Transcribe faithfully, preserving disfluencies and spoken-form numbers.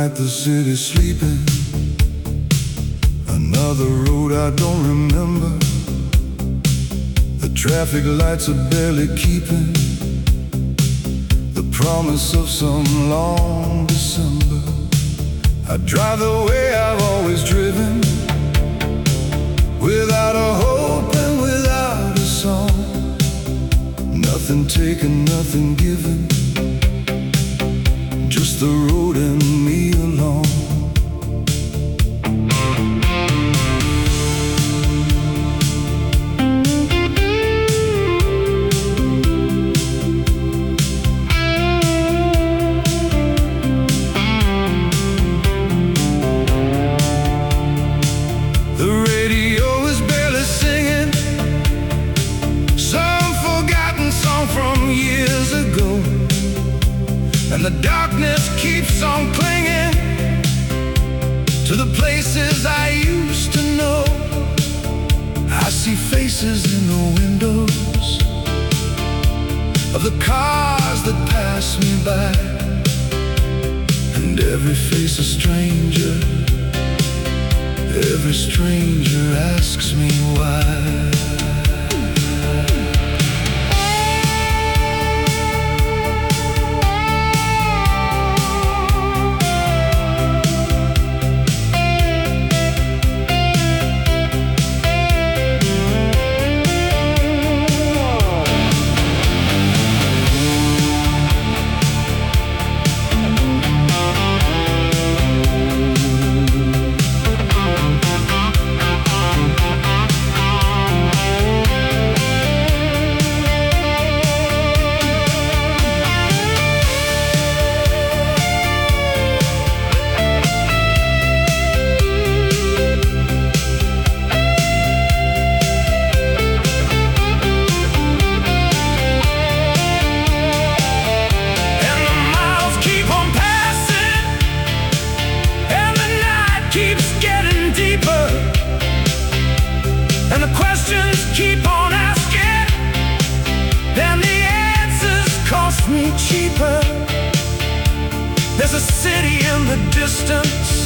night the city's sleeping. Another road I don't remember. The traffic lights are barely keeping the promise of some long December. I drive the way I've always driven, without a hope and without a song. Nothing taken, nothing given, just the road and me alone. The radio is barely singing some forgotten song from years ago, and the darkness keeps on clinging to the places I used to know. I see faces in the windows of the cars that pass me by, and every face a stranger. Every stranger asks me why. And the questions keep on asking, then the answers cost me cheaper. There's a city in the distance,